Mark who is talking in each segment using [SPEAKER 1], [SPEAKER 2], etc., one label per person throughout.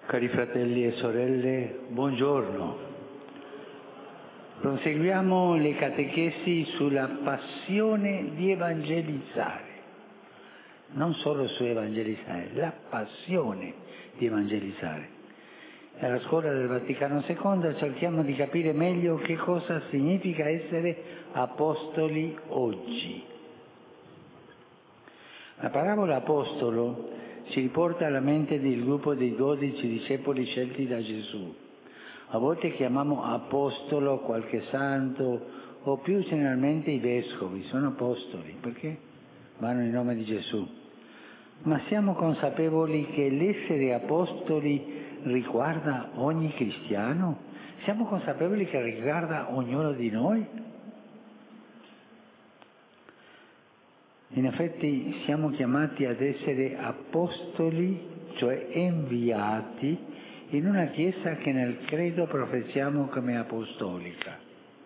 [SPEAKER 1] Cari fratelli e sorelle, buongiorno. Proseguiamo le catechesi sulla passione di evangelizzare. Non solo su evangelizzare, la passione di evangelizzare. Nella scuola del Vaticano II cerchiamo di capire meglio che cosa significa essere apostoli oggi. La parola apostolo ci riporta alla mente del gruppo dei 12 discepoli scelti da Gesù. A volte chiamiamo apostolo qualche santo o più generalmente i vescovi, sono apostoli perché vanno in nome di Gesù. Ma siamo consapevoli che l'essere apostoli riguarda ogni cristiano? Siamo consapevoli che riguarda ognuno di noi? In effetti siamo chiamati ad essere apostoli, cioè inviati, in una Chiesa che nel credo professiamo come apostolica.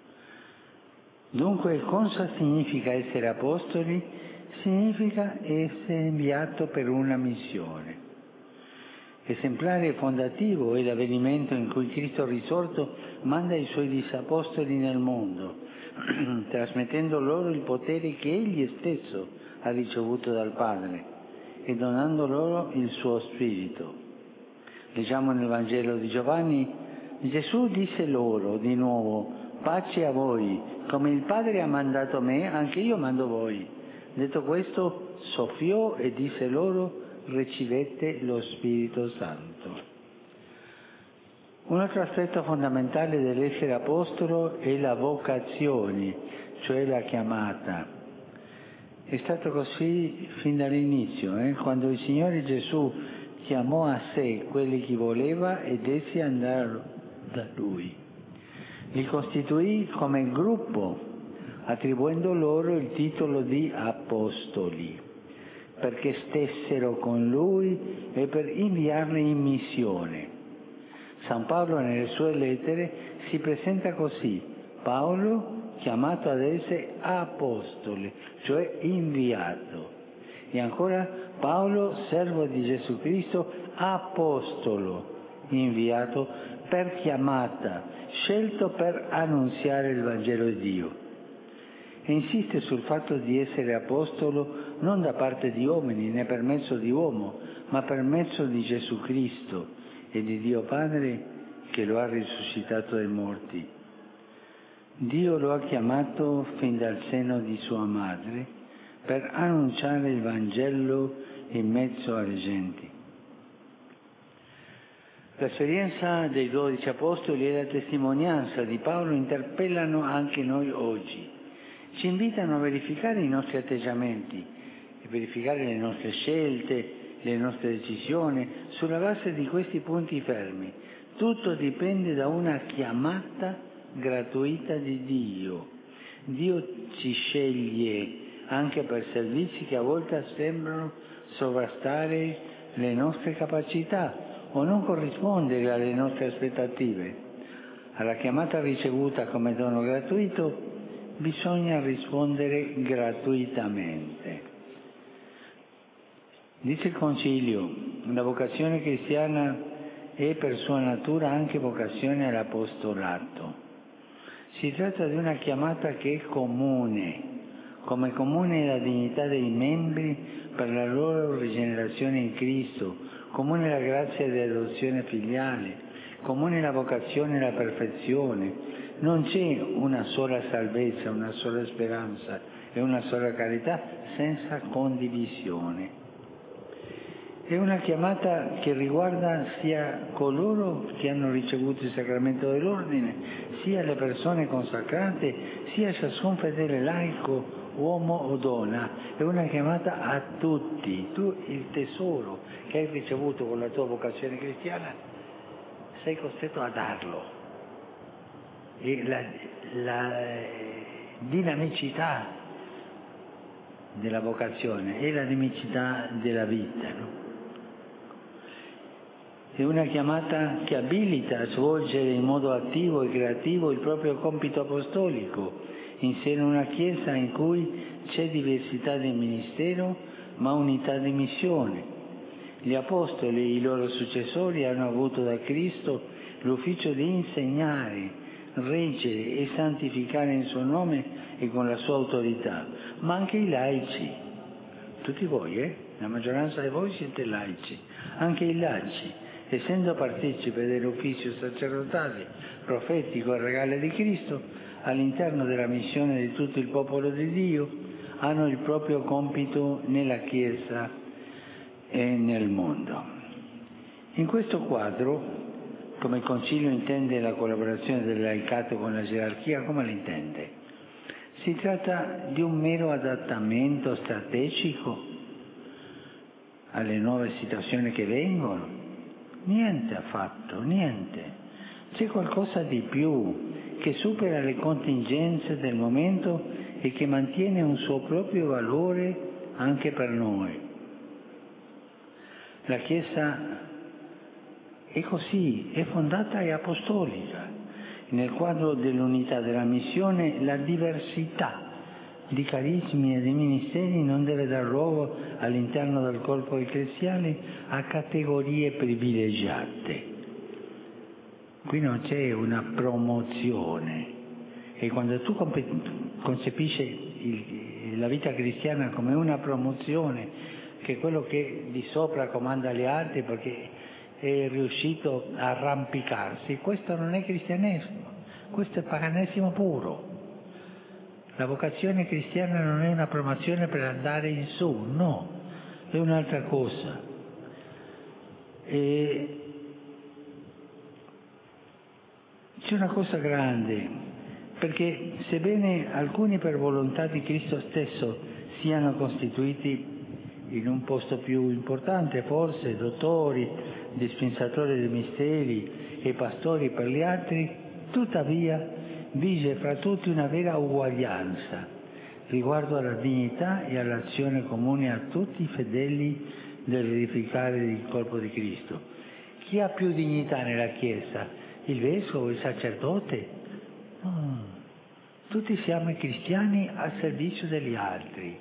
[SPEAKER 1] Dunque, cosa significa essere apostoli? Significa essere inviato per una missione. Esemplare e fondativo è l'avvenimento in cui Cristo risorto manda i suoi disapostoli nel mondo, trasmettendo loro il potere che Egli stesso ha ricevuto dal Padre e donando loro il suo Spirito. Leggiamo nel Vangelo di Giovanni, Gesù disse loro di nuovo, pace a voi, come il Padre ha mandato me, anche io mando voi. Detto questo, soffiò e disse loro, ricevete lo Spirito Santo. Un altro aspetto fondamentale dell'essere apostolo è la vocazione, cioè la chiamata. È stato così fin dall'inizio, quando il Signore Gesù chiamò a sé quelli che voleva ed essi andarono da Lui. Li costituì come gruppo, attribuendo loro il titolo di apostoli, perché stessero con Lui e per inviarli in missione. San Paolo nelle sue lettere si presenta così: Paolo chiamato ad essere apostolo, cioè inviato. E ancora Paolo, servo di Gesù Cristo, apostolo, inviato per chiamata, scelto per annunziare il Vangelo di Dio. E insiste sul fatto di essere apostolo non da parte di uomini né per mezzo di uomo, ma per mezzo di Gesù Cristo e di Dio Padre che lo ha risuscitato dai morti. Dio lo ha chiamato fin dal seno di sua madre per annunciare il Vangelo in mezzo alle genti. L'esperienza dei 12 apostoli e la testimonianza di Paolo interpellano anche noi oggi. Ci invitano a verificare i nostri atteggiamenti, a verificare le nostre scelte, le nostre decisioni sulla base di questi punti fermi. Tutto dipende da una chiamata gratuita di Dio. Dio ci sceglie anche per servizi che a volte sembrano sovrastare le nostre capacità o non corrispondere alle nostre aspettative. Alla chiamata ricevuta come dono gratuito bisogna rispondere gratuitamente. Dice il Concilio, la vocazione cristiana è per sua natura anche vocazione all'apostolato. Si tratta di una chiamata che è comune, come comune è la dignità dei membri per la loro rigenerazione in Cristo, comune la grazia dell'adozione filiale, comune la vocazione alla perfezione. Non c'è una sola salvezza, una sola speranza e una sola carità senza condivisione. È una chiamata che riguarda sia coloro che hanno ricevuto il sacramento dell'ordine, sia le persone consacrate, sia ciascun fedele laico, uomo o donna. È una chiamata a tutti. Tu il tesoro che hai ricevuto con la tua vocazione cristiana sei costretto a darlo. E la dinamicità della vocazione è la dinamicità della vita, no? È una chiamata che abilita a svolgere in modo attivo e creativo il proprio compito apostolico in seno a una Chiesa in cui c'è diversità di ministero ma unità di missione. Gli apostoli e i loro successori hanno avuto da Cristo l'ufficio di insegnare, reggere e santificare in suo nome e con la sua autorità, ma anche i laici. Tutti voi, la maggioranza di voi siete laici, anche i laici, essendo partecipi dell'ufficio sacerdotale, profetico e regale di Cristo, all'interno della missione di tutto il popolo di Dio, hanno il proprio compito nella Chiesa e nel mondo. In questo quadro, come il Concilio intende la collaborazione del laicato con la gerarchia, come l'intende? Si tratta di un mero adattamento strategico alle nuove situazioni che vengono? Niente affatto, niente. C'è qualcosa di più, che supera le contingenze del momento e che mantiene un suo proprio valore anche per noi. La Chiesa è così, è fondata e apostolica. Nel quadro dell'unità della missione, la diversità di carismi e di ministeri non deve dar luogo all'interno del corpo ecclesiale a categorie privilegiate. Qui non c'è una promozione, e quando tu concepisci la vita cristiana come una promozione, che quello che di sopra comanda gli altri perché è riuscito a arrampicarsi, questo non è cristianesimo, questo è paganesimo puro. La vocazione cristiana non è una promozione per andare in su, no, è un'altra cosa. E c'è una cosa grande, perché sebbene alcuni per volontà di Cristo stesso siano costituiti in un posto più importante, forse dottori, dispensatori dei misteri e pastori per gli altri, tuttavia vige fra tutti una vera uguaglianza riguardo alla dignità e all'azione comune a tutti i fedeli dell'edificare il corpo di Cristo. Chi ha più dignità nella Chiesa? Il vescovo, il sacerdote? No. Tutti siamo cristiani al servizio degli altri.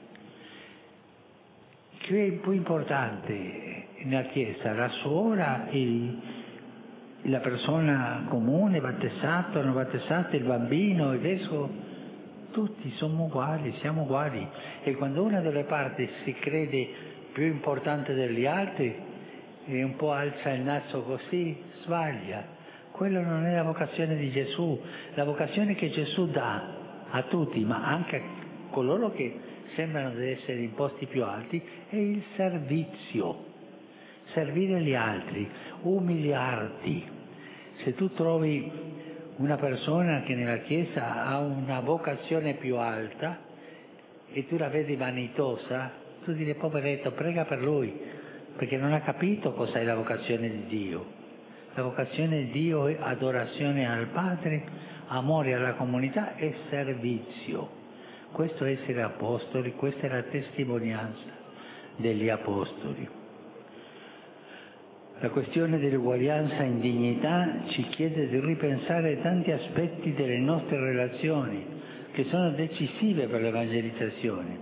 [SPEAKER 1] Che è più importante nella Chiesa? La suora e la persona comune, battezzato, non battezzato, il bambino, il vescovo? Tutti siamo uguali. E quando una delle parti si crede più importante degli altri e un po' alza il naso così, sbaglia. Quello non è la vocazione di Gesù. La vocazione che Gesù dà a tutti, ma anche a coloro che sembrano di essere in posti più alti, è il servizio. Servire gli altri, umiliarti. Se tu trovi una persona che nella Chiesa ha una vocazione più alta e tu la vedi vanitosa, tu dici poveretto, prega per lui, perché non ha capito cos'è la vocazione di Dio. La vocazione di Dio è adorazione al Padre, amore alla comunità e servizio. Questo è essere apostoli, questa è la testimonianza degli apostoli. La questione dell'uguaglianza in dignità ci chiede di ripensare tanti aspetti delle nostre relazioni che sono decisive per l'evangelizzazione.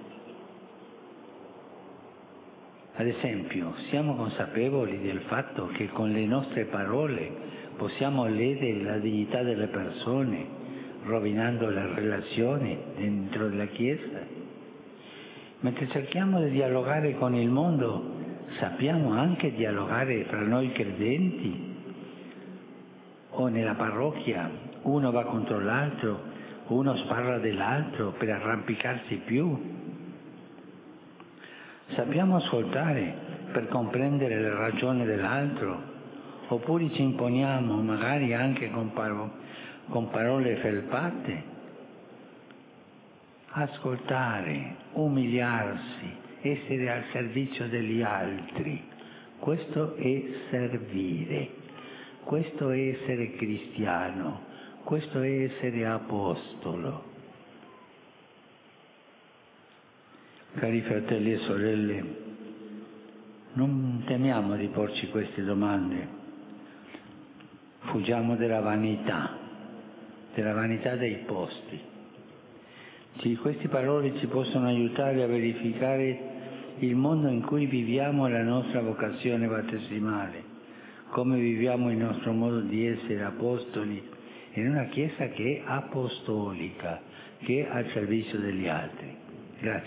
[SPEAKER 1] Ad esempio, siamo consapevoli del fatto che con le nostre parole possiamo ledere la dignità delle persone, rovinando le relazioni dentro la Chiesa? Mentre cerchiamo di dialogare con il mondo, sappiamo anche dialogare fra noi credenti? O nella parrocchia uno va contro l'altro, uno sparla dell'altro per arrampicarsi più? Sappiamo ascoltare per comprendere le ragioni dell'altro? Oppure ci imponiamo, magari anche con parole felpate? Ascoltare, umiliarsi, essere al servizio degli altri, questo è servire, questo è essere cristiano, questo è essere apostolo. Cari fratelli e sorelle, non temiamo di porci queste domande, fuggiamo della vanità dei posti. Queste parole ci possono aiutare a verificare il mondo in cui viviamo la nostra vocazione battesimale, come viviamo il nostro modo di essere apostoli in una Chiesa che è apostolica, che è al servizio degli altri. Grazie.